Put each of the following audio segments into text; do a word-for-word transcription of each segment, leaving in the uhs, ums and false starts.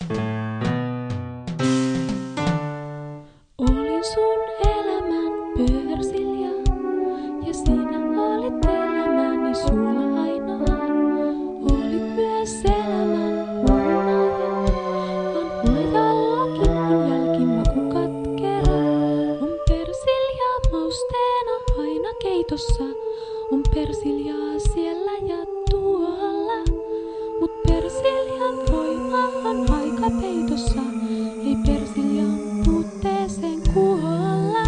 Olin sun elämän persilja, ja sinä olit elämäni suola ainoa. Olit myös elämän hunaja, on hunajallakin on jälkimaku katkera. On persilja mausteena aina keitossa, on persiljaa siellä ja tuolla. Mut persiljan voima on aika peitossa, ei persiljan puutteeseen kuolla.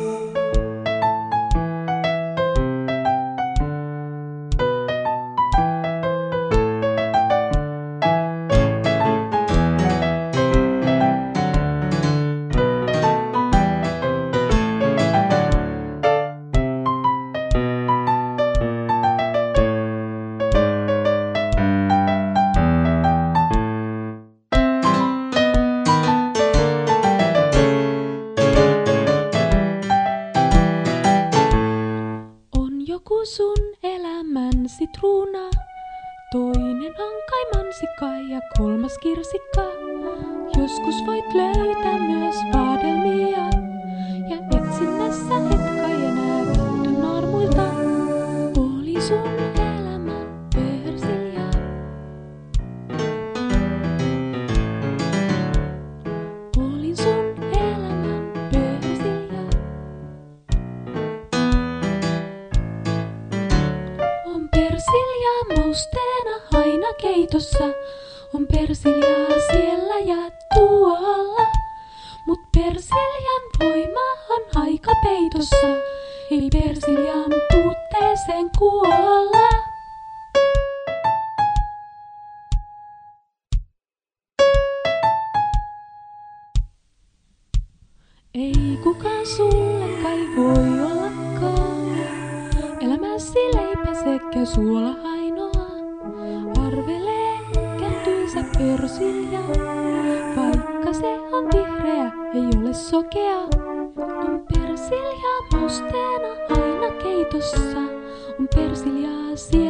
Joku sun elämän sitruuna, toinen on kai mansikka ja kolmas kirsikka. Joskus voit löytää myös vaadelmia, ja etsinnässä et kai enää välty naarmuilta. Oli sun elämän persilja. Olin sun elämän persilja. On persiljaa mausteena aina keitossa, on persiljaa siellä ja tuolla. Mut persiljan voima on aika peitossa, ei persiljan puutteeseen kuolla. Ei kukaan sulle kai voi ollakaan elämäsi leipä sekä suola ainoa. Arvelee kääntyisä persilja, vaikka se on vihreä, ei ole sokea. On persilja mausteena aina keitossa, on persiljaa siellä.